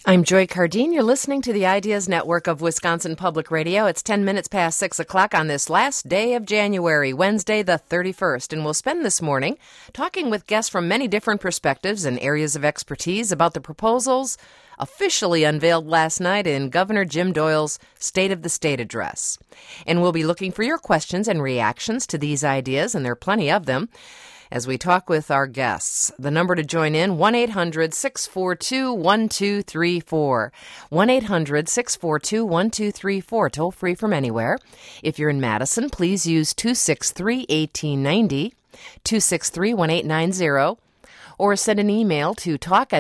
I'm Joy Cardine. You're listening to the Ideas Network of Wisconsin Public Radio. It's 10 minutes past 6 o'clock on this last day of January, Wednesday the 31st, and we'll spend this morning talking with guests from many different perspectives and areas of expertise about the proposals officially unveiled last night in Governor Jim Doyle's State of the State address. And we'll be looking for your questions and reactions to these ideas, and there are plenty of them, as we talk with our guests. The number to join in, 1-800-642-1234. 1-800-642-1234, toll free from anywhere. If you're in Madison, please use 263-1890, 263-1890, or send an email to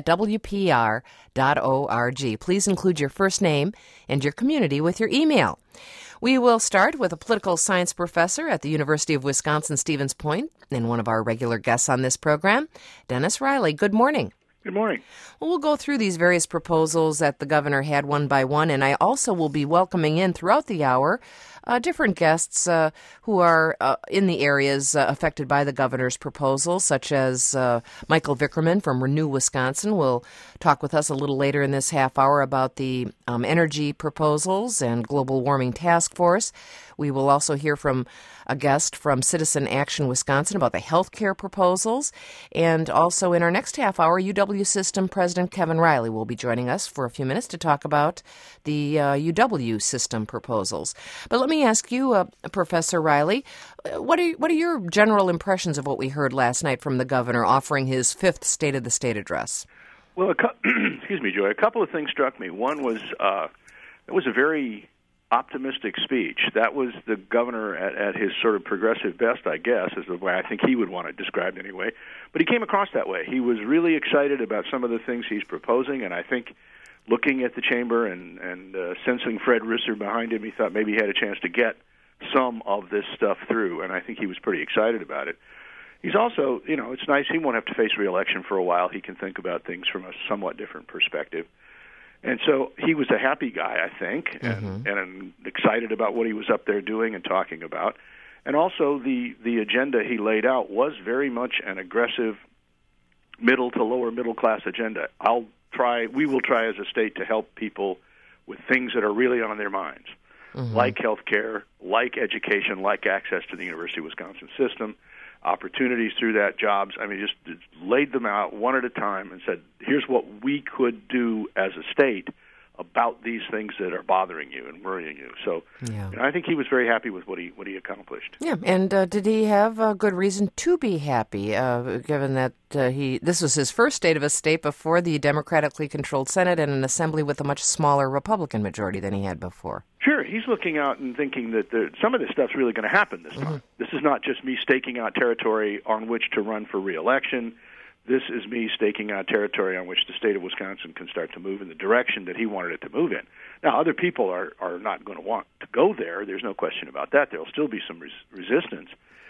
talk@wpr.org. Please include your first name and your community with your email. We will start with a political science professor at the University of Wisconsin-Stevens Point and one of our regular guests on this program, Dennis Riley. Good morning. Good morning. Well, we'll go through these various proposals that the governor had one by one, and I also will be welcoming in throughout the hour different guests who are in the areas affected by the governor's proposals, such as Michael Vickerman from Renew Wisconsin will talk with us a little later in this half hour about the energy proposals and global warming task force. We will also hear from a guest from Citizen Action Wisconsin about the health care proposals. And also in our next half hour, UW System President Kevin Riley will be joining us for a few minutes to talk about the UW System proposals. But let me ask you, Professor Riley, what are your general impressions of what we heard last night from the governor offering his fifth State of the State address? Well, excuse me, Joy. A couple of things struck me. One was it was a very optimistic speech. That was the governor at his sort of progressive best, I guess, is the way I think he would want it described anyway. But he came across that way. He was really excited about some of the things he's proposing, and I think looking at the chamber and sensing Fred Risser behind him, he thought maybe he had a chance to get some of this stuff through, and I think he was pretty excited about it. He's also, it's nice. He won't have to face re-election for a while. He can think about things from a somewhat different perspective. And so he was a happy guy, I think, and excited about what he was up there doing and talking about. And also the agenda he laid out was very much an aggressive middle to lower middle class agenda. We will try as a state to help people with things that are really on their minds, like health care, like education, like access to the University of Wisconsin system, opportunities through that, jobs. I mean, just laid them out one at a time and said, here's what we could do as a state about these things that are bothering you and worrying you. So I think he was very happy with what he accomplished. Yeah, and did he have a good reason to be happy, given that this was his first State of a State before the democratically controlled Senate and an assembly with a much smaller Republican majority than he had before? Sure, he's looking out and thinking that some of this stuff's really going to happen this time. This is not just me staking out territory on which to run for re-election. This is me staking out territory on which the state of Wisconsin can start to move in the direction that he wanted it to move in. Now, other people are not going to want to go there. There's no question about that. There will still be some resistance.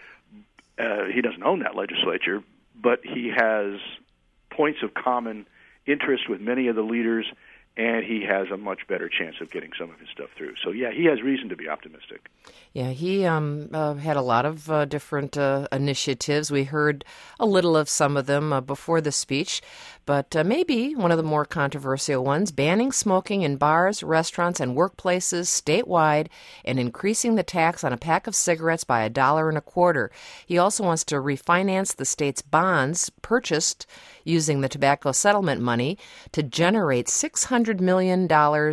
He doesn't own that legislature, but he has points of common interest with many of the leaders, and he has a much better chance of getting some of his stuff through. So, yeah, he has reason to be optimistic. Yeah, he had a lot of different initiatives. We heard a little of some of them before the speech, but maybe one of the more controversial ones, banning smoking in bars, restaurants, and workplaces statewide and increasing the tax on a pack of cigarettes by $1.25. He also wants to refinance the state's bonds purchased using the tobacco settlement money to generate $600 million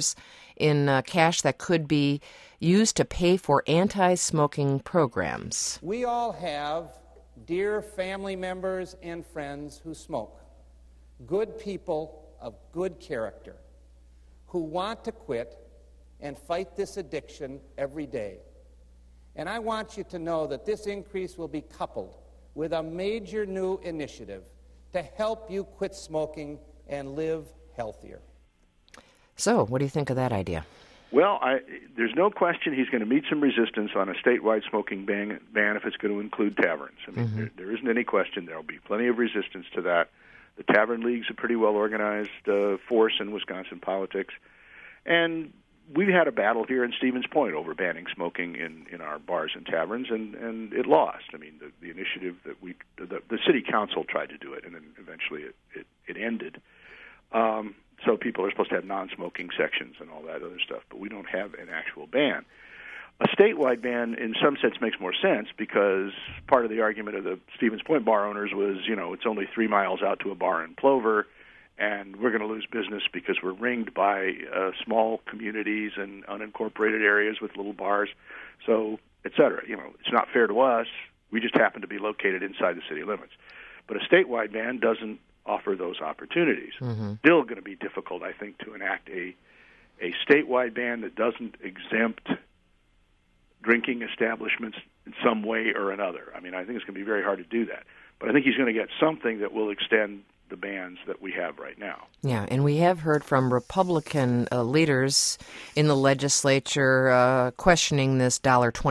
in cash that could be used to pay for anti-smoking programs. We all have dear family members and friends who smoke, good people of good character, who want to quit and fight this addiction every day. And I want you to know that this increase will be coupled with a major new initiative to help you quit smoking and live healthier. So, what do you think of that idea? Well, there's no question he's going to meet some resistance on a statewide smoking ban if it's going to include taverns. I mean, there isn't any question there will be plenty of resistance to that. The Tavern League's a pretty well-organized force in Wisconsin politics. And we've had a battle here in Stevens Point over banning smoking in our bars and taverns, and it lost. I mean, the initiative that the city council tried to do it, and then eventually it ended. so people are supposed to have non-smoking sections and all that other stuff, but we don't have an actual ban. A statewide ban, in some sense, makes more sense because part of the argument of the Stevens Point bar owners was, it's only 3 miles out to a bar in Plover, and we're going to lose business because we're ringed by small communities and unincorporated areas with little bars, so et cetera. It's not fair to us. We just happen to be located inside the city limits. But a statewide ban doesn't offer those opportunities. Mm-hmm. Still going to be difficult, I think, to enact a statewide ban that doesn't exempt drinking establishments in some way or another. I think it's going to be very hard to do that. But I think he's going to get something that will extend the bans that we have right now. Yeah, and we have heard from Republican leaders in the legislature questioning this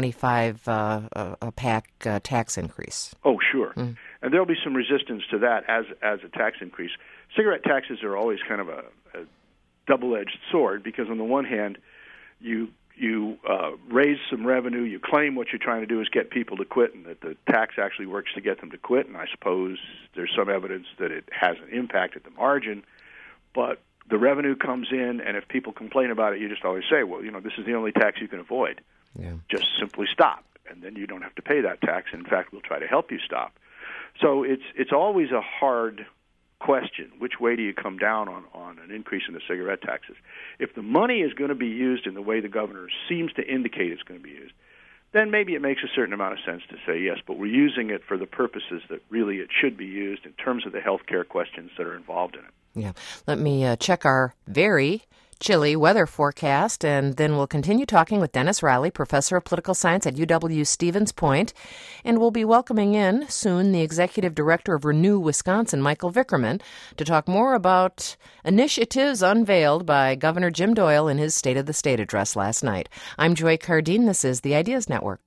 $1.25 a pack tax increase. Oh, sure. Mm. And there'll be some resistance to that as a tax increase. Cigarette taxes are always kind of a double-edged sword because on the one hand, you raise some revenue, you claim what you're trying to do is get people to quit and that the tax actually works to get them to quit, and I suppose there's some evidence that it has an impact at the margin, but the revenue comes in, and if people complain about it, you just always say, well, this is the only tax you can avoid. Yeah. Just simply stop, and then you don't have to pay that tax. In fact, we'll try to help you stop. So it's always a hard question, which way do you come down on an increase in the cigarette taxes? If the money is going to be used in the way the governor seems to indicate it's going to be used, then maybe it makes a certain amount of sense to say yes, but we're using it for the purposes that really it should be used in terms of the health care questions that are involved in it. Yeah. Let me check our very chilly weather forecast, and then we'll continue talking with Dennis Riley, professor of political science at UW Stevens Point, and we'll be welcoming in soon the executive director of Renew Wisconsin, Michael Vickerman, to talk more about initiatives unveiled by Governor Jim Doyle in his State of the State address last night. I'm Joy Cardine. This is the Ideas Network.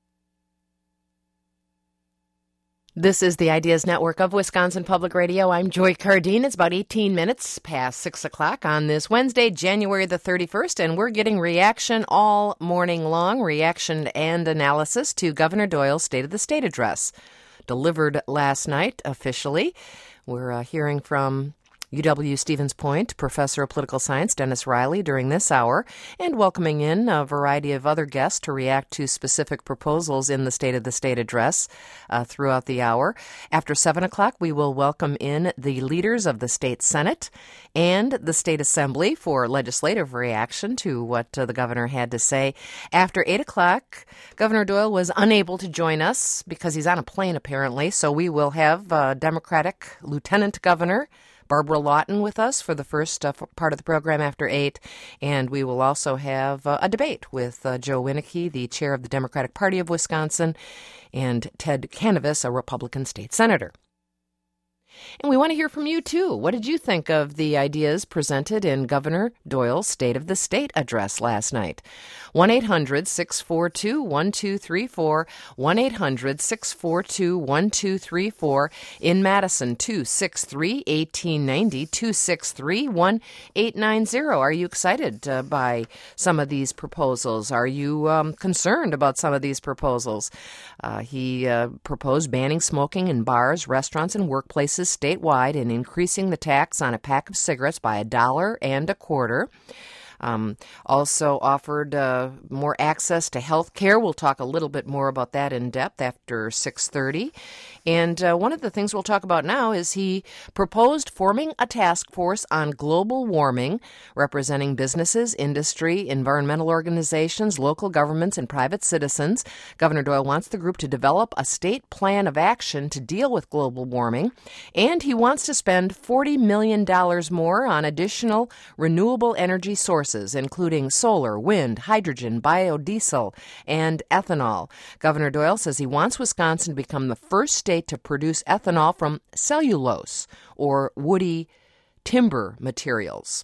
This is the Ideas Network of Wisconsin Public Radio. I'm Joy Cardine. It's about 18 minutes past 6 o'clock on this Wednesday, January the 31st, and we're getting reaction all morning long, reaction and analysis to Governor Doyle's State of the State address, delivered last night officially. We're hearing from UW Stevens Point professor of political science Dennis Riley during this hour, and welcoming in a variety of other guests to react to specific proposals in the State of the State address throughout the hour. After 7 o'clock, we will welcome in the leaders of the State Senate and the State Assembly for legislative reaction to what the governor had to say. After 8 o'clock, Governor Doyle was unable to join us because he's on a plane apparently, so we will have Democratic Lieutenant Governor Barbara Lawton with us for the first part of the program after 8, and we will also have a debate with Joe Winnicke, the chair of the Democratic Party of Wisconsin, and Ted Canavas, a Republican state senator. And we want to hear from you, too. What did you think of the ideas presented in Governor Doyle's State of the State address last night? 1-800-642-1234, 1-800-642-1234. In Madison, 263-1890, 263-1890. Are you excited by some of these proposals? Are you concerned about some of these proposals? He proposed banning smoking in bars, restaurants, and workplaces statewide and increasing the tax on a pack of cigarettes by $1.25. Also offered more access to health care. We'll talk a little bit more about that in depth after 6:30. And one of the things we'll talk about now is he proposed forming a task force on global warming, representing businesses, industry, environmental organizations, local governments, and private citizens. Governor Doyle wants the group to develop a state plan of action to deal with global warming, and he wants to spend $40 million more on additional renewable energy sources, including solar, wind, hydrogen, biodiesel, and ethanol. Governor Doyle says he wants Wisconsin to become the first state to produce ethanol from cellulose or woody timber materials.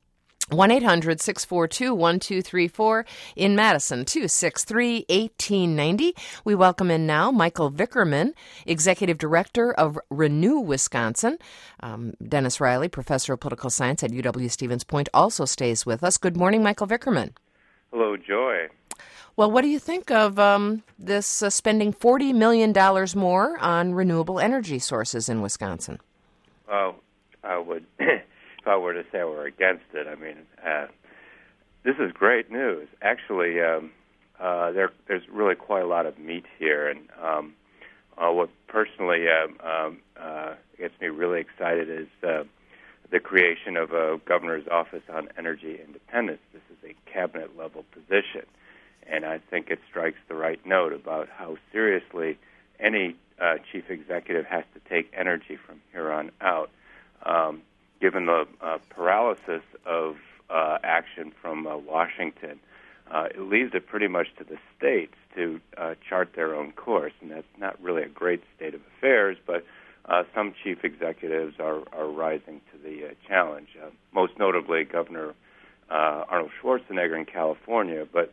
1-800-642-1234. In Madison, 263-1890. We welcome in now Michael Vickerman, Executive Director of Renew Wisconsin. Dennis Riley, Professor of Political Science at UW Stevens Point, also stays with us. Good morning, Michael Vickerman. Hello, Joy. Well, what do you think of this spending $40 million more on renewable energy sources in Wisconsin? Well, I would I were to say we're against it, I mean, this is great news. Actually, there's really quite a lot of meat here, and what personally gets me really excited is the creation of a governor's office on energy independence. This is a cabinet-level position, and I think it strikes the right note about how seriously any chief executive has to take energy from here on out. Given the paralysis of action from Washington, it leaves it pretty much to the states to chart their own course, and that's not really a great state of affairs, but some chief executives are rising to the challenge, most notably Governor Arnold Schwarzenegger in California. But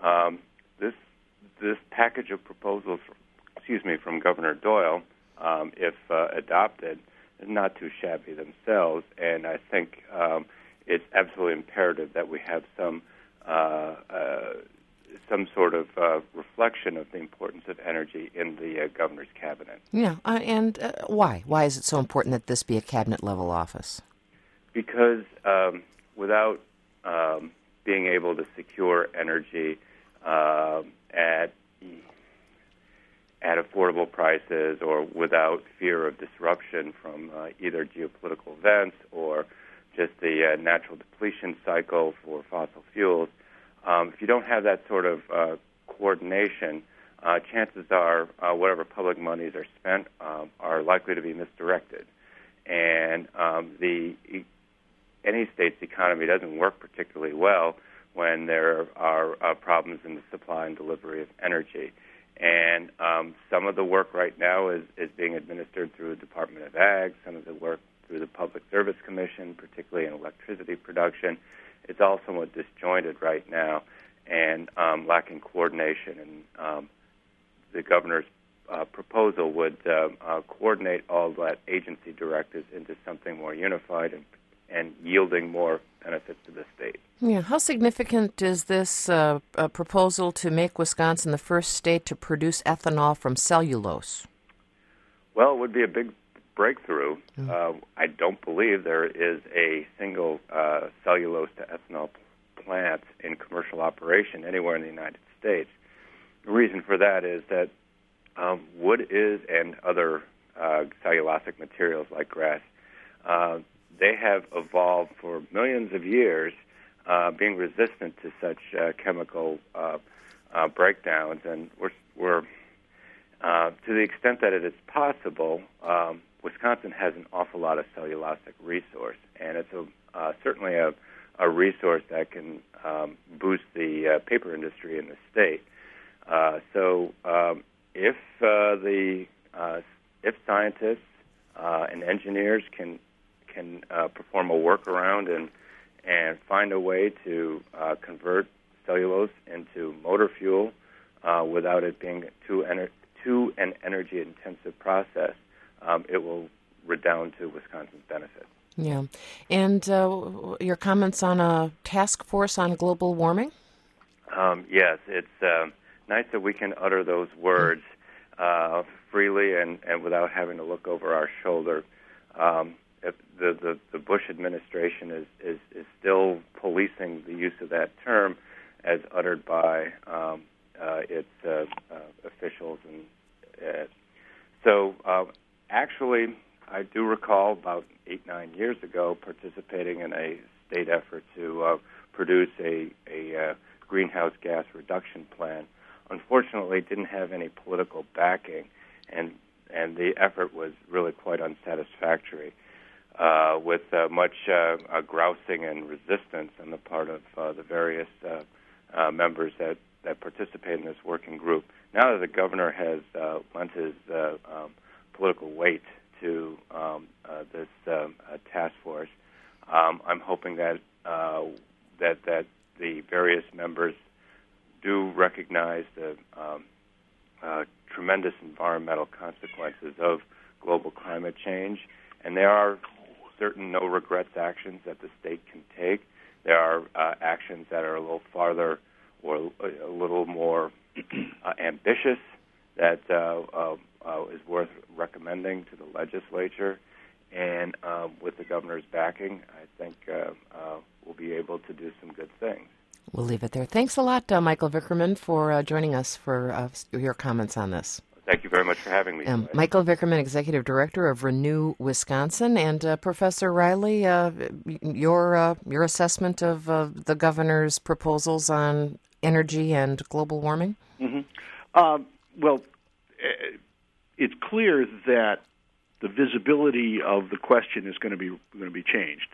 this package of proposals, from Governor Doyle, if adopted, is not too shabby themselves, and I think it's absolutely imperative that we have some sort of reflection of the importance of energy in the governor's cabinet. Yeah, and why? Why is it so important that this be a cabinet-level office? Because without being able to secure energy at affordable prices, or without fear of disruption from either geopolitical events or just the natural depletion cycle for fossil fuels, if you don't have that sort of coordination, chances are whatever public monies are spent are likely to be misdirected. And any state's economy doesn't work particularly well when there are problems in the supply and delivery of energy. And some of the work right now is being administered through the Department of Ag, some of the work through the Public Service Commission, particularly in electricity production. It's all somewhat disjointed right now and lacking coordination. And the governor's proposal would coordinate all that agency directives into something more unified and yielding more benefits to the state. Yeah, how significant is this proposal to make Wisconsin the first state to produce ethanol from cellulose? Well, it would be a big breakthrough. I don't believe there is a single cellulose to ethanol plant in commercial operation anywhere in the United States. The reason for that is that wood is, and other cellulosic materials like grass, they have evolved for millions of years, being resistant to such chemical breakdowns, and we're to the extent that it is possible, Wisconsin has an awful lot of cellulosic resource, and it's certainly a resource that can boost the paper industry in the state. So if scientists and engineers can perform a workaround and find a way to convert cellulose into motor fuel without it being too an energy-intensive process, it will redound to Wisconsin's benefit. Yeah. And your comments on a task force on global warming? Yes, it's nice that we can utter those words freely and without having to look over our shoulder. The Bush administration is still policing the use of that term as uttered by its officials. And so actually, I do recall about 8-9 years ago participating in a state effort to produce a greenhouse gas reduction plan. Unfortunately, it didn't have any political backing, and the effort was really quite unsatisfactory, with much grousing and resistance on the part of the various members that participate in this working group. Now that the governor has lent his political weight to this task force, I'm hoping that that the various members do recognize the tremendous environmental consequences of global climate change, and there are certain no-regrets actions that the state can take. There are actions that are a little farther or a little more ambitious that is worth recommending to the legislature. And with the governor's backing, I think we'll be able to do some good things. We'll leave it there. Thanks a lot, Michael Vickerman, for joining us for your comments on this. Thank you very much for having me. Michael Vickerman, Executive Director of Renew Wisconsin, and Professor Riley, your assessment of the governor's proposals on energy and global warming. Mm-hmm. Well, it's clear that the visibility of the question is going to be changed.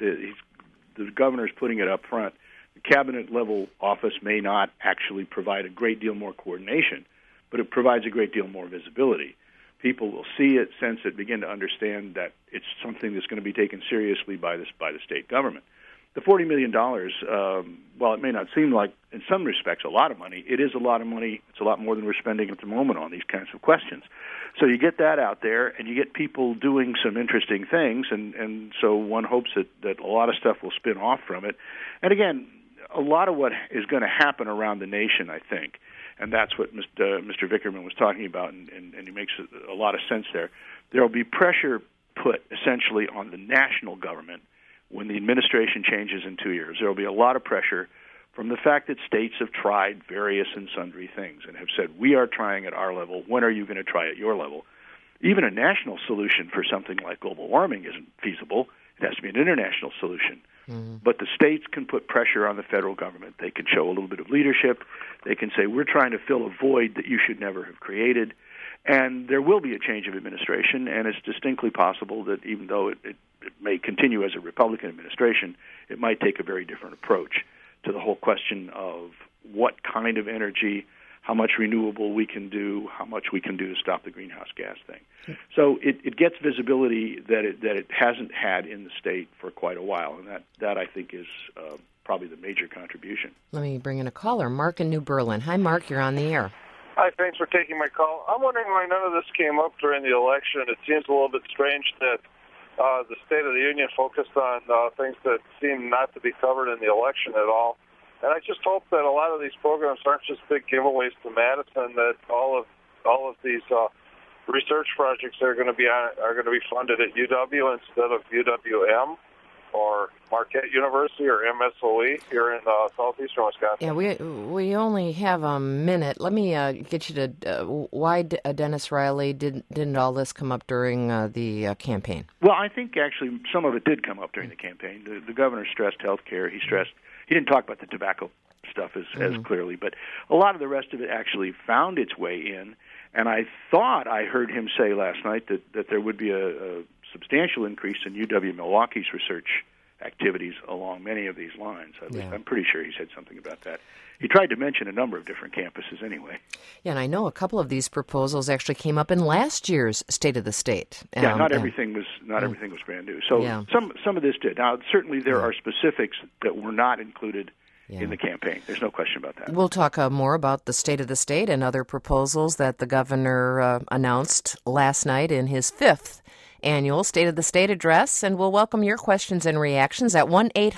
The governor's putting it up front. The cabinet-level office may not actually provide a great deal more coordination, but it provides a great deal more visibility. People will see it, sense it, begin to understand that it's something that's going to be taken seriously by the state government. The $40 million, while it may not seem like, in some respects, a lot of money, it is a lot of money. It's a lot more than we're spending at the moment on these kinds of questions. So you get that out there, and you get people doing some interesting things, and so one hopes that a lot of stuff will spin off from it. And again, a lot of what is going to happen around the nation, I think, and that's what Mr. Vickerman was talking about, and he makes a lot of sense there. There will be pressure put essentially on the national government when the administration changes in 2 years. There will be a lot of pressure from the fact that states have tried various and sundry things and have said, we are trying at our level, when are you going to try at your level? Even a national solution for something like global warming isn't feasible. It has to be an international solution. Mm-hmm. But the states can put pressure on the federal government. They can show a little bit of leadership. They can say, we're trying to fill a void that you should never have created. And there will be a change of administration, and it's distinctly possible that even though it may continue as a Republican administration, it might take a very different approach to the whole question of what kind of energy, how much renewable we can do, how much we can do to stop the greenhouse gas thing. So it gets visibility that it hasn't had in the state for quite a while, and that I think is probably the major contribution. Let me bring in a caller, Mark in New Berlin. Hi, Mark, you're on the air. Hi, thanks for taking my call. I'm wondering why none of this came up during the election. It seems a little bit strange that the State of the Union focused on things that seem not to be covered in the election at all. And I just hope that a lot of these programs aren't just big giveaways to Madison, that all of these research projects are going to be funded at UW instead of UWM or Marquette University or MSOE here in southeastern Wisconsin. Yeah, we only have a minute. Let me get you to why Dennis Riley didn't all this come up during the campaign? Well, I think actually some of it did come up during the campaign. The governor stressed health care. He didn't talk about the tobacco stuff as clearly, but a lot of the rest of it actually found its way in. And I thought I heard him say last night that there would be a substantial increase in UW-Milwaukee's research activities along many of these lines. At least I'm pretty sure he said something about that. He tried to mention a number of different campuses anyway. Yeah, and I know a couple of these proposals actually came up in last year's State of the State. Not everything was brand new. So some of this did. Now, certainly there are specifics that were not included in the campaign. There's no question about that. We'll talk more about the State of the State and other proposals that the governor announced last night in his 5th annual State of the State address, and we'll welcome your questions and reactions at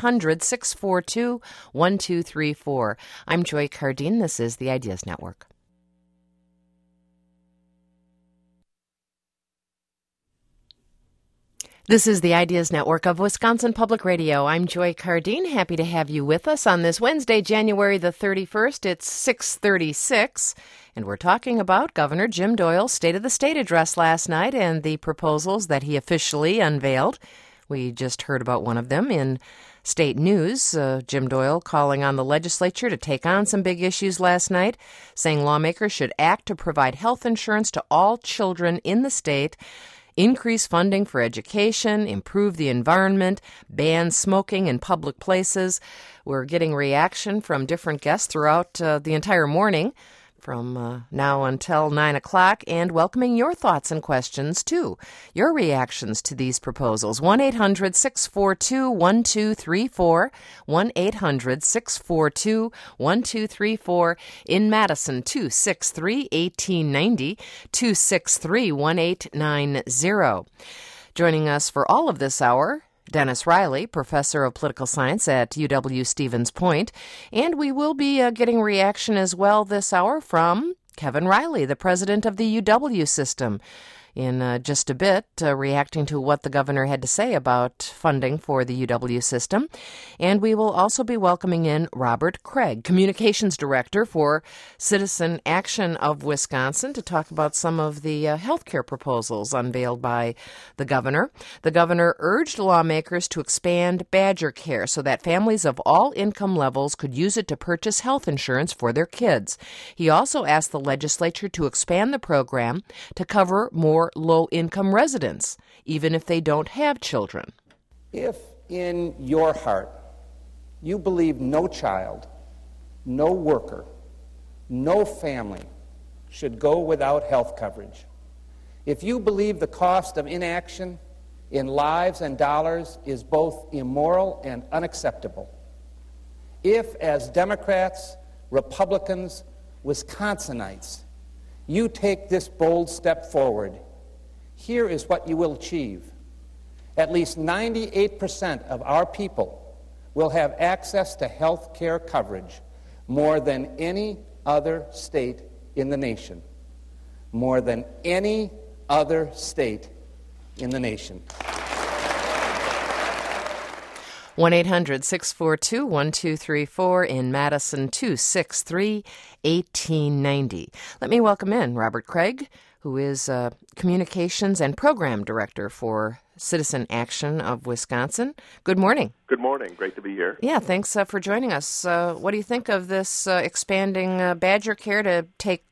1-800-642-1234. I'm Joy Cardine. This is the Ideas Network. This is the Ideas Network of Wisconsin Public Radio. I'm Joy Cardine. Happy to have you with us on this Wednesday, January the 31st. It's 6:36, and we're talking about Governor Jim Doyle's State of the State address last night and the proposals that he officially unveiled. We just heard about one of them in state news. Jim Doyle calling on the legislature to take on some big issues last night, saying lawmakers should act to provide health insurance to all children in the state, increase funding for education, improve the environment, ban smoking in public places. We're getting reaction from different guests throughout the entire morning from now until 9 o'clock, and welcoming your thoughts and questions, too. Your reactions to these proposals. 1-800-642-1234, 1-800-642-1234. In Madison, 263-1890, 263-1890. Joining us for all of this hour, Dennis Riley, professor of political science at UW-Stevens Point. And we will be getting reaction as well this hour from Kevin Riley, the president of the UW system. in just a bit, reacting to what the governor had to say about funding for the UW system. And we will also be welcoming in Robert Craig, Communications Director for Citizen Action of Wisconsin, to talk about some of the health care proposals unveiled by the governor. The governor urged lawmakers to expand Badger Care so that families of all income levels could use it to purchase health insurance for their kids. He also asked the legislature to expand the program to cover more low-income residents, even if they don't have children. If in your heart you believe no child, no worker, no family should go without health coverage, if you believe the cost of inaction in lives and dollars is both immoral and unacceptable, if, as Democrats, Republicans, Wisconsinites, you take this bold step forward, here is what you will achieve. At least 98% of our people will have access to health care coverage, more than any other state in the nation. More than any other state in the nation. 1-800-642-1234 in Madison, 263-1890. Let me welcome in Robert Craig, who is Communications and Program Director for Citizen Action of Wisconsin. Good morning. Good morning. Great to be here. Yeah, thanks for joining us. What do you think of this expanding Badger Care to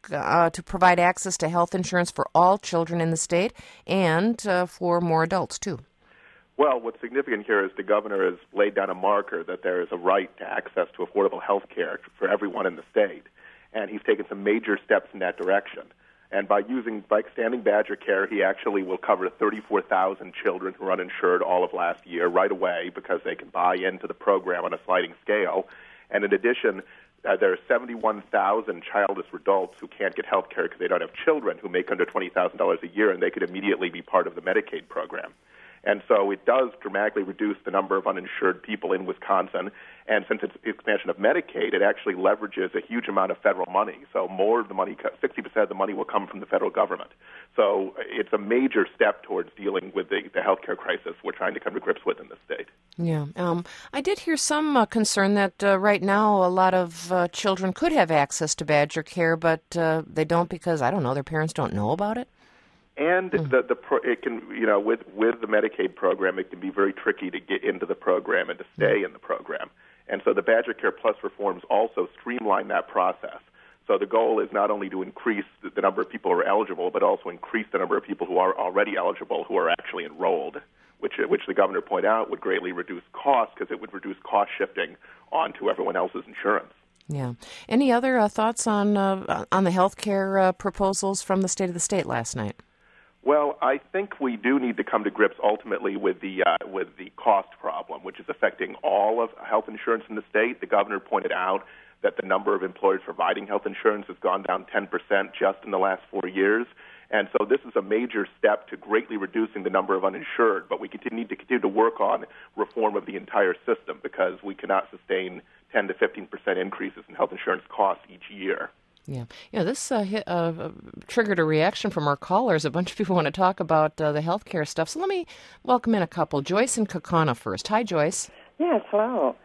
provide access to health insurance for all children in the state and for more adults, too? Well, what's significant here is the governor has laid down a marker that there is a right to access to affordable health care for everyone in the state, and he's taken some major steps in that direction. And by extending Badger Care, he actually will cover 34,000 children who are uninsured all of last year right away because they can buy into the program on a sliding scale. And in addition, there are 71,000 childless adults who can't get health care because they don't have children who make under $20,000 a year, and they could immediately be part of the Medicaid program. And so it does dramatically reduce the number of uninsured people in Wisconsin. And since it's expansion of Medicaid, it actually leverages a huge amount of federal money. So more of the money, 60% of the money will come from the federal government. So it's a major step towards dealing with the healthcare crisis we're trying to come to grips with in the state. Yeah. I did hear some concern that right now a lot of children could have access to Badger Care, but they don't because, I don't know, their parents don't know about it. And it can, with the Medicaid program, it can be very tricky to get into the program and to stay in the program. And so the Badger Care Plus reforms also streamline that process. So the goal is not only to increase the number of people who are eligible, but also increase the number of people who are already eligible who are actually enrolled, which the governor pointed out would greatly reduce costs because it would reduce cost shifting onto everyone else's insurance. Yeah. Any other thoughts on the health care proposals from the State of the State last night? Well, I think we do need to come to grips ultimately with the cost problem, which is affecting all of health insurance in the state. The governor pointed out that the number of employers providing health insurance has gone down 10% just in the last 4 years. And so this is a major step to greatly reducing the number of uninsured. But we need to continue to work on reform of the entire system because we cannot sustain 10 to 15% increases in health insurance costs each year. Yeah. This triggered a reaction from our callers. A bunch of people want to talk about the healthcare stuff. So let me welcome in a couple. Joyce and Kaukauna first. Hi, Joyce. Yes, hello.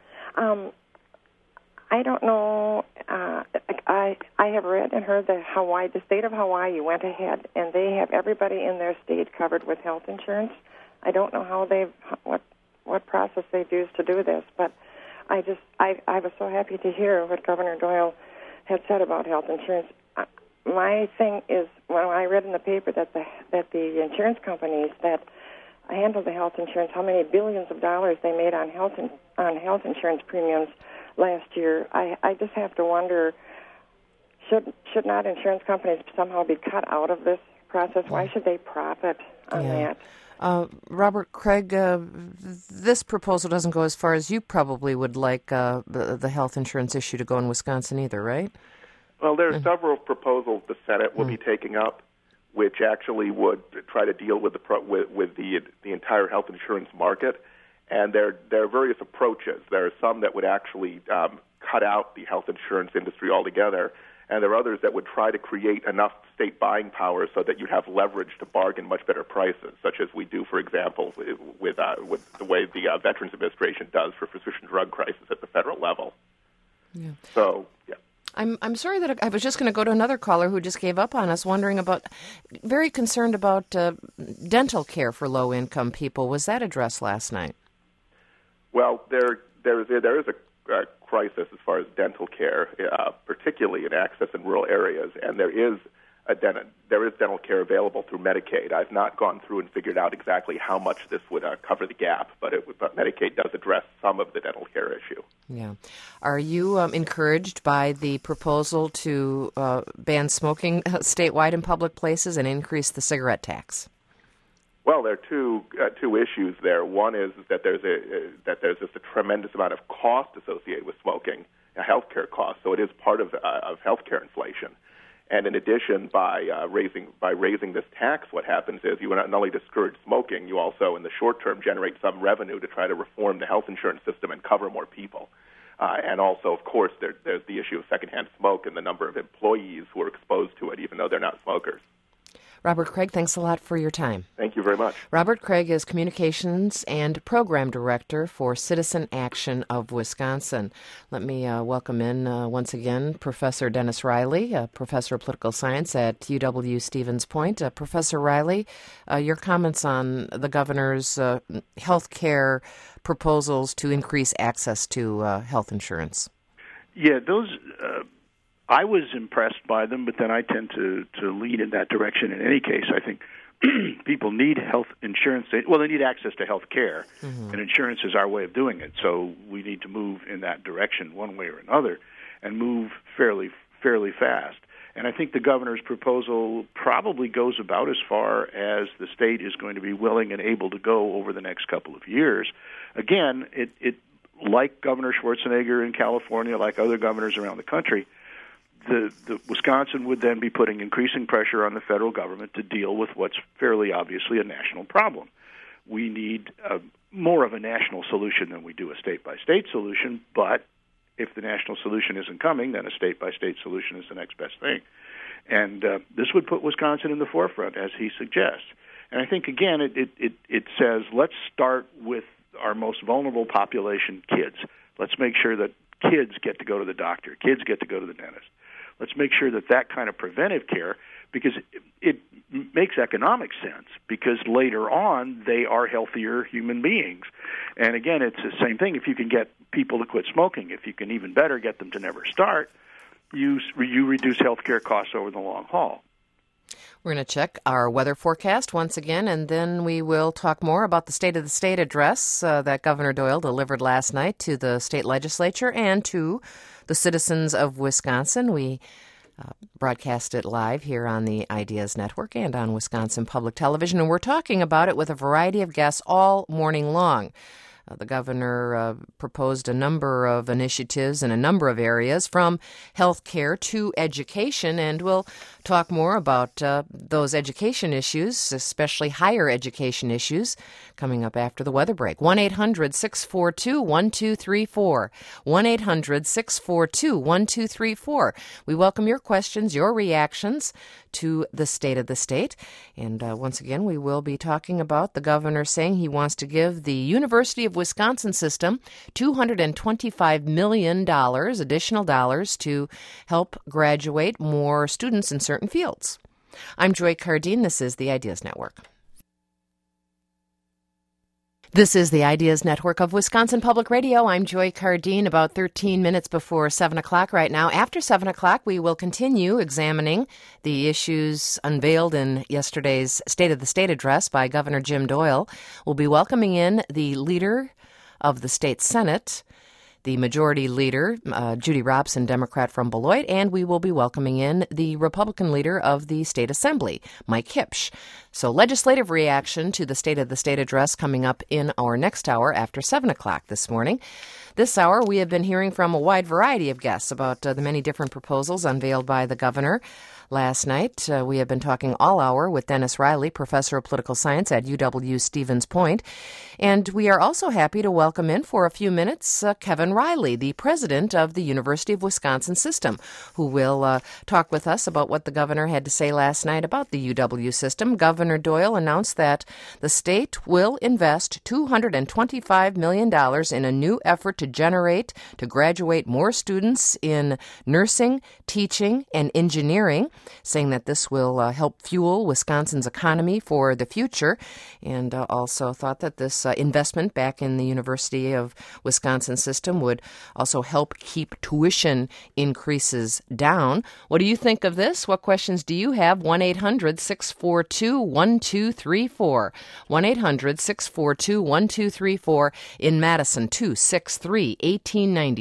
I don't know. I have read and heard that the state of Hawaii went ahead and they have everybody in their state covered with health insurance. I don't know how what process they've used to do this, but I was so happy to hear what Governor Doyle had said about health insurance. My thing is, when I read in the paper that the insurance companies that handle the health insurance, how many billions of dollars they made on health insurance premiums last year, I just have to wonder, should not insurance companies somehow be cut out of this process? Why should they profit on that? Robert Craig, this proposal doesn't go as far as you probably would like the health insurance issue to go in Wisconsin either, right? Well, there are several proposals the Senate will be taking up, which actually would try to deal with the entire health insurance market. And there are various approaches. There are some that would actually cut out the health insurance industry altogether, And there are others that would try to create enough state buying power so that you'd have leverage to bargain much better prices, such as we do, for example, with the way the Veterans Administration does for prescription drug prices at the federal level. Yeah. So, yeah. I'm sorry that I was just going to go to another caller who just gave up on us, very concerned about dental care for low-income people. Was that addressed last night? Well, there is a crisis as far as dental care, particularly in access in rural areas, and there is dental care available through Medicaid. I've not gone through and figured out exactly how much this would cover the gap, but Medicaid does address some of the dental care issue. Yeah. Are you encouraged by the proposal to ban smoking statewide in public places and increase the cigarette tax? Well, there are two issues there. One is that there's just a tremendous amount of cost associated with smoking, healthcare costs. So it is part of healthcare inflation. And in addition, by raising this tax, what happens is you not only discourage smoking, you also, in the short term, generate some revenue to try to reform the health insurance system and cover more people. And also, of course, there's the issue of secondhand smoke and the number of employees who are exposed to it, even though they're not smokers. Robert Craig, thanks a lot for your time. Thank you very much. Robert Craig is Communications and Program Director for Citizen Action of Wisconsin. Let me welcome in once again Professor Dennis Riley, Professor of Political Science at UW-Stevens Point. Professor Riley, your comments on the governor's health care proposals to increase access to health insurance. Yeah, those... I was impressed by them, but then I tend to lead in that direction in any case. I think people need health insurance. They need access to health care, and insurance is our way of doing it. So we need to move in that direction one way or another and move fairly fast. And I think the governor's proposal probably goes about as far as the state is going to be willing and able to go over the next couple of years. Again, it like Governor Schwarzenegger in California, like other governors around the country, the Wisconsin would then be putting increasing pressure on the federal government to deal with what's fairly obviously a national problem. We need more of a national solution than we do a state-by-state solution, but if the national solution isn't coming, then a state-by-state solution is the next best thing. And this would put Wisconsin in the forefront, as he suggests. And I think, again, it says, let's start with our most vulnerable population, kids. Let's make sure that kids get to go to the doctor, kids get to go to the dentist. Let's make sure that kind of preventive care, because it makes economic sense, because later on they are healthier human beings. And again, it's the same thing. If you can get people to quit smoking, if you can even better get them to never start, you reduce healthcare costs over the long haul. We're going to check our weather forecast once again, and then we will talk more about the State of the State address that Governor Doyle delivered last night to the state legislature and to the citizens of Wisconsin. We broadcast it live here on the Ideas Network and on Wisconsin Public Television, and we're talking about it with a variety of guests all morning long. The governor proposed a number of initiatives in a number of areas, from health care to education, and we'll talk more about those education issues, especially higher education issues, coming up after the weather break. 1-800-642-1234. 1-800-642-1234. We welcome your questions, your reactions to the State of the State. And once again, we will be talking about the governor saying he wants to give the University of Wisconsin system $225 million, additional dollars, to help graduate more students in certain fields. I'm Joy Cardine. This is the Ideas Network. This is the Ideas Network of Wisconsin Public Radio. I'm Joy Cardine, about 13 minutes before 7 o'clock right now. After 7 o'clock, we will continue examining the issues unveiled in yesterday's State of the State address by Governor Jim Doyle. We'll be welcoming in the leader of the state Senate, the majority leader, Judy Robson, Democrat from Beloit, and we will be welcoming in the Republican leader of the State Assembly, Mike Hipsch. So legislative reaction to the State of the State address coming up in our next hour after 7 o'clock this morning. This hour, we have been hearing from a wide variety of guests about the many different proposals unveiled by the governor. last night. We have been talking all hour with Dennis Riley, professor of political science at UW-Stevens Point. And we are also happy to welcome in for a few minutes Kevin Riley, the president of the University of Wisconsin system, who will talk with us about what the governor had to say last night about the UW system. Governor Doyle announced that the state will invest $225 million in a new effort to graduate more students in nursing, teaching, and engineering, saying that this will help fuel Wisconsin's economy for the future, and also thought that this investment back in the University of Wisconsin system would also help keep tuition increases down. What do you think of this? What questions do you have? 1-800-642-1234. 1-800-642-1234 in Madison, 263-1890,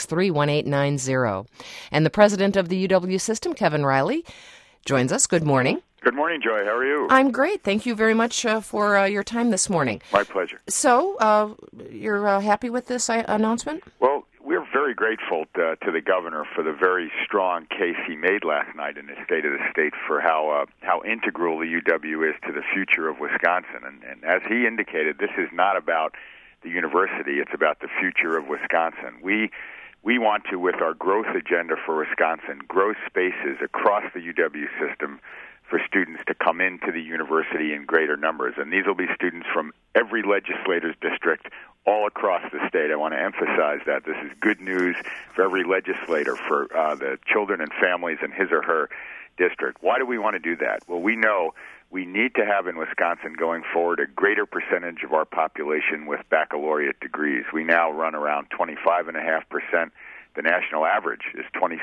263-1890. And the president of the UW system, Kevin Riley, joins us. Good morning. Good morning, Joy. How are you? I'm great. Thank you very much for your time this morning. My pleasure. So, you're happy with this announcement? Well, we're very grateful to the governor for the very strong case he made last night in his State of the State for how integral the UW is to the future of Wisconsin. And as he indicated, this is not about the university. It's about the future of Wisconsin. We want to, with our growth agenda for Wisconsin, grow spaces across the UW system for students to come into the university in greater numbers. And these will be students from every legislator's district all across the state. I want to emphasize that. This is good news for every legislator, for the children and families in his or her district. Why do we want to do that? Well, we know we need to have in Wisconsin going forward a greater percentage of our population with baccalaureate degrees. We now run around 25.5%. The national average is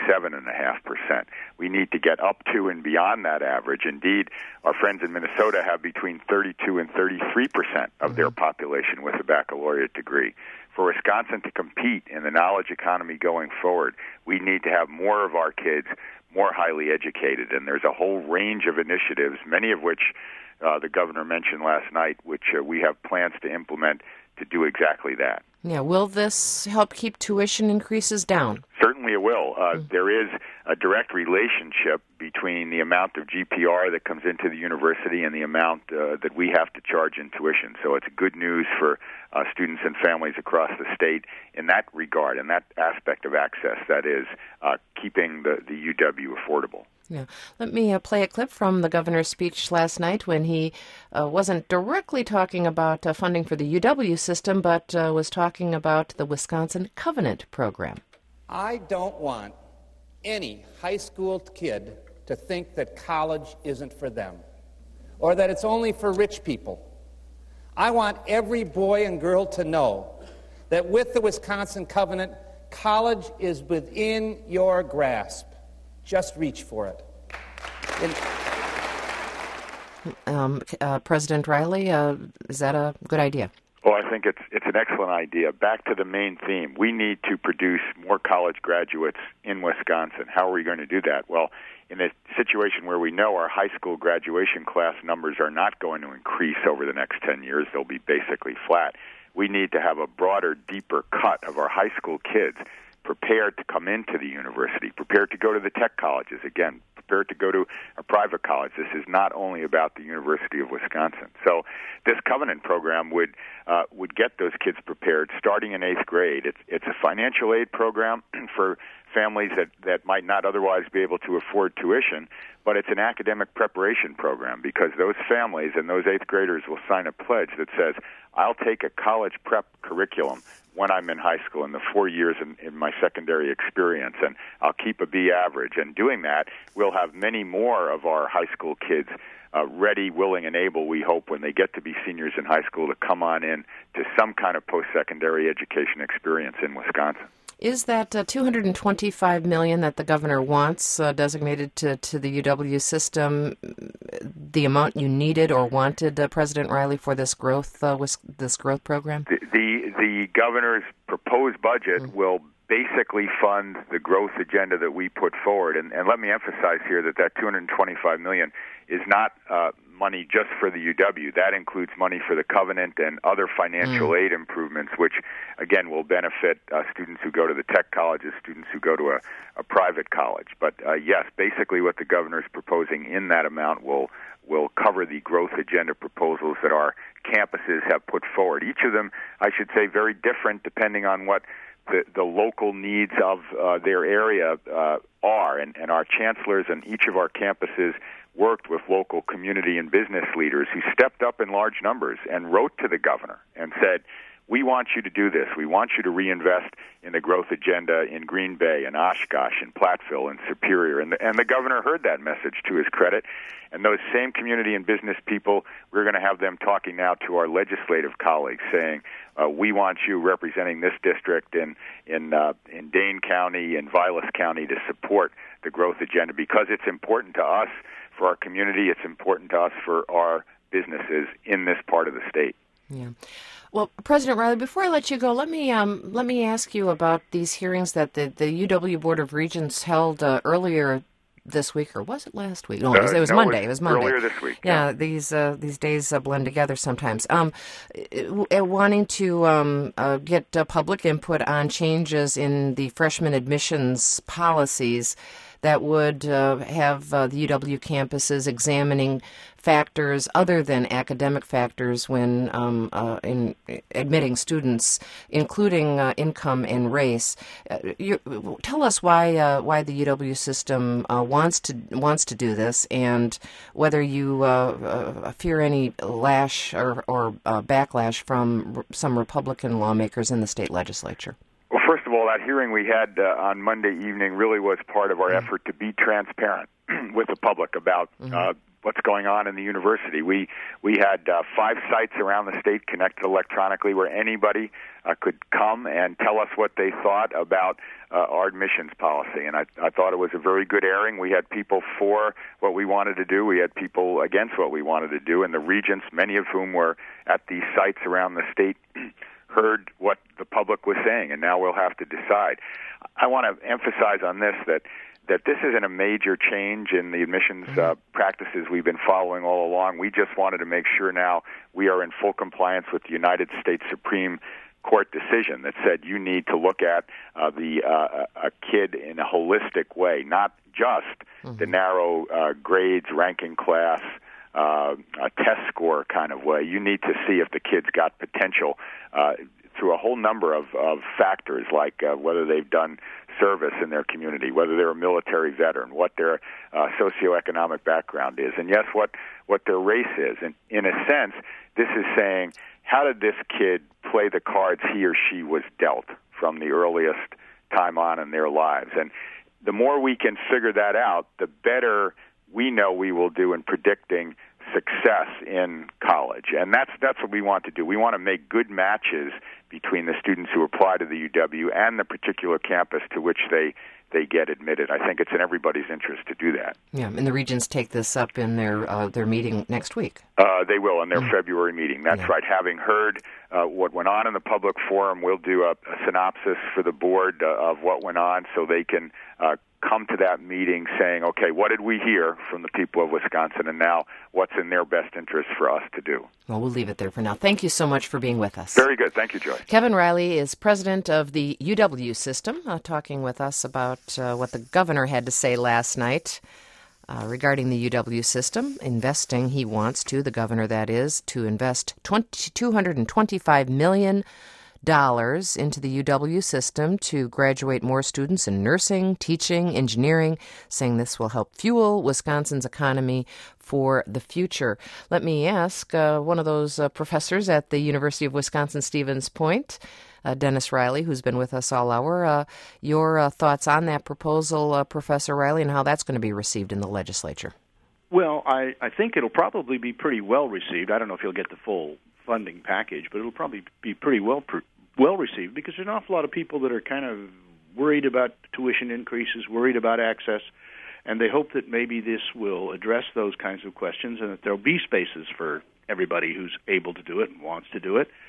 27.5%. We need to get up to and beyond that average. Indeed, our friends in Minnesota have between 32 and 33% of their population with a baccalaureate degree. For Wisconsin to compete in the knowledge economy going forward, we need to have more of our kids more highly educated. And there's a whole range of initiatives, many of which the governor mentioned last night, which we have plans to implement to do exactly that. Yeah, will this help keep tuition increases down? Certainly it will. There is a direct relationship between the amount of GPR that comes into the university and the amount that we have to charge in tuition. So it's good news for students and families across the state in that regard, in that aspect of access, that is, keeping the UW affordable. Yeah. Let me play a clip from the governor's speech last night when he wasn't directly talking about funding for the UW system, but was talking about the Wisconsin Covenant program. I don't want any high school kid to think that college isn't for them or that it's only for rich people. I want every boy and girl to know that with the Wisconsin Covenant, college is within your grasp. Just reach for it. President Riley, is that a good idea? Well, I think it's an excellent idea. Back to the main theme. We need to produce more college graduates in Wisconsin. How are we going to do that? Well, in a situation where we know our high school graduation class numbers are not going to increase over the next 10 years, they'll be basically flat, we need to have a broader, deeper cut of our high school kids prepared to come into the university, prepared to go to the tech colleges, again, prepared to go to a private college. This is not only about the University of Wisconsin. So this Covenant program would get those kids prepared starting in 8th grade. It's a financial aid program for families that might not otherwise be able to afford tuition, but it's an academic preparation program because those families and those 8th graders will sign a pledge that says, I'll take a college prep curriculum when I'm in high school in the 4 years in my secondary experience, and I'll keep a B average. And doing that, we'll have many more of our high school kids ready, willing, and able, we hope, when they get to be seniors in high school, to come on in to some kind of post-secondary education experience in Wisconsin. Is that $225 million that the governor wants designated to the UW system the amount you needed or wanted, President Riley, for this growth program? The governor's proposed budget will basically fund the growth agenda that we put forward. And let me emphasize here that $225 million is not money just for the UW. That includes money for the Covenant and other financial aid improvements, which, again, will benefit students who go to the tech colleges, students who go to a private college. But, yes, basically what the governor is proposing in that amount will cover the growth agenda proposals that our campuses have put forward. Each of them, I should say, very different depending on what the local needs of their area are. And our chancellors and each of our campuses worked with local community and business leaders who stepped up in large numbers and wrote to the governor and said, we want you to do this. We want you to reinvest in the growth agenda in Green Bay and Oshkosh and Platteville and Superior. And the governor heard that message, to his credit. And those same community and business people, we're going to have them talking now to our legislative colleagues saying, we want you representing this district in Dane County and Vilas County to support the growth agenda because it's important to us, for our community, it's important to us for our businesses in this part of the state. Yeah. Well, President Riley, before I let you go, let me ask you about these hearings that the UW Board of Regents held earlier this week, or was it last week? No, it was Monday. It was Monday. Earlier this week. Yeah, these days blend together sometimes. Wanting to get public input on changes in the freshman admissions policies that would have the UW campuses examining factors other than academic factors when in admitting students, including income and race. Tell us why the UW system wants to do this, and whether you fear any lash or backlash from some Republican lawmakers in the state legislature. Well, first of all, that hearing we had on Monday evening really was part of our effort to be transparent with the public about what's going on in the university. We had 5 sites around the state connected electronically where anybody could come and tell us what they thought about our admissions policy. And I thought it was a very good airing. We had people for what we wanted to do. We had people against what we wanted to do. And the regents, many of whom were at these sites around the state, heard what the public was saying, and now we'll have to decide. I want to emphasize on this that this isn't a major change in the admissions practices we've been following all along. We just wanted to make sure now we are in full compliance with the United States Supreme Court decision that said you need to look at a kid in a holistic way, not just the narrow grades, ranking class, a test score kind of way. You need to see if the kid's got potential through a whole number of factors, like whether they've done service in their community, whether they're a military veteran, what their socioeconomic background is, and yes, what their race is. And in a sense, this is saying, how did this kid play the cards he or she was dealt from the earliest time on in their lives? And the more we can figure that out, the better we know we will do in predicting success in college. And that's what we want to do. We want to make good matches between the students who apply to the UW and the particular campus to which they get admitted. I think it's in everybody's interest to do that. Yeah, and the regents take this up in their meeting next week. They will, in their February meeting. That's right. Having heard what went on in the public forum, we'll do a synopsis for the board of what went on so they can come to that meeting saying, okay, what did we hear from the people of Wisconsin, and now what's in their best interest for us to do? Well, we'll leave it there for now. Thank you so much for being with us. Very good. Thank you, Joy. Kevin Riley is president of the UW system, talking with us about what the governor had to say last night regarding the UW system. Investing, he wants to, the governor that is, to invest $225 million into the UW system to graduate more students in nursing, teaching, engineering, saying this will help fuel Wisconsin's economy for the future. Let me ask one of those professors at the University of Wisconsin-Stevens Point, Dennis Riley, who's been with us all hour, your thoughts on that proposal, Professor Riley, and how that's going to be received in the legislature. Well, I think it'll probably be pretty well received. I don't know if you'll get the full funding package, but it'll probably be pretty well received, because there's an awful lot of people that are kind of worried about tuition increases, worried about access, and they hope that maybe this will address those kinds of questions and that there'll be spaces for everybody who's able to do it and wants to do it.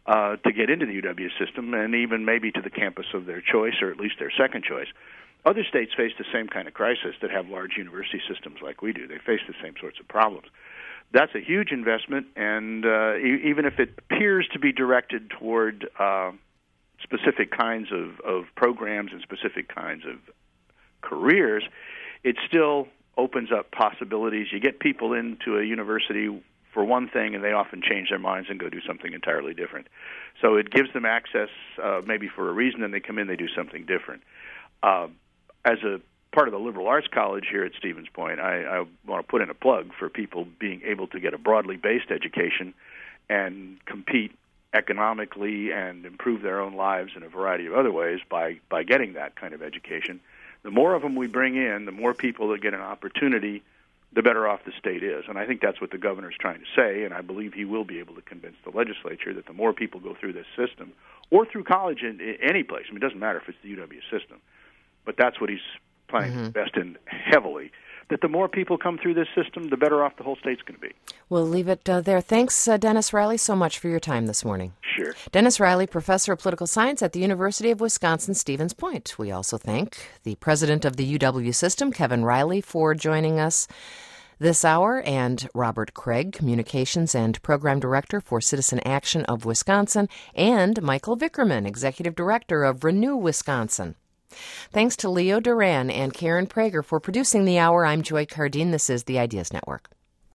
to get into the UW system and even maybe to the campus of their choice or at least their second choice. Other states face the same kind of crisis that have large university systems like we do. They face the same sorts of problems. That's a huge investment, and even if it appears to be directed toward specific kinds of programs and specific kinds of careers, it still opens up possibilities. You get people into a university for one thing, and they often change their minds and go do something entirely different. So it gives them access maybe for a reason, and they come in, they do something different. As a part of the liberal arts college here at Stevens Point, I want to put in a plug for people being able to get a broadly based education and compete economically and improve their own lives in a variety of other ways by getting that kind of education. The more of them we bring in, the more people that get an opportunity, the better off the state is. And I think that's what the governor's trying to say, and I believe he will be able to convince the legislature that the more people go through this system, or through college in any place, I mean, it doesn't matter if it's the UW system, but that's what he's planning to invest in heavily, that the more people come through this system, the better off the whole state's going to be. We'll leave it there. Thanks, Dennis Riley, so much for your time this morning. Sure. Dennis Riley, professor of political science at the University of Wisconsin-Stevens Point. We also thank the president of the UW system, Kevin Riley, for joining us this hour, and Robert Craig, Communications and Program Director for Citizen Action of Wisconsin, and Michael Vickerman, Executive Director of Renew Wisconsin. Thanks to Leo Duran and Karen Prager for producing the hour. I'm Joy Cardine. This is the Ideas Network.